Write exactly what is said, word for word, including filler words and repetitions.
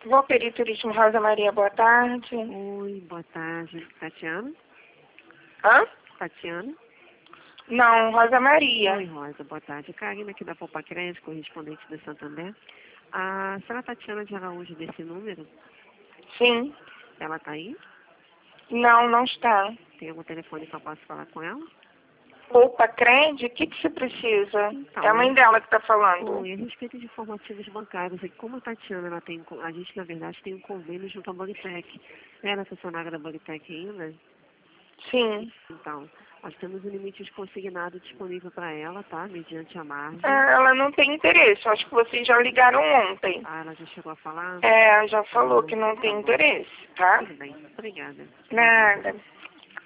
Valperi Turismo Rosa Maria, boa tarde. Oi, boa tarde. Tatiana? Hã? Tatiana? Não, Rosa Maria. Oi, Rosa, boa tarde. Karina aqui da Poupa Crédito, correspondente do Santander. A senhora Tatiana de Araújo desse número, Sim. ela está aí? Não, não está. Tem algum telefone que eu posso falar com ela? Poupa Crédito? O que, que você precisa? Então, É a mãe dela que está falando. Oi, a respeito de informativos bancários, e como a Tatiana, ela tem, a gente na verdade tem um convênio junto à Bolitec. Ela é funcionária da Bolitec ainda? Sim. Então, nós temos um limite consignado disponível para ela, tá? Mediante a margem. É, ela não tem interesse. Acho que vocês já ligaram ontem. Ah, ela já chegou a falar? É, já falou Ah, que não tá tem bom. interesse, tá? Tudo bem, obrigada. Nada.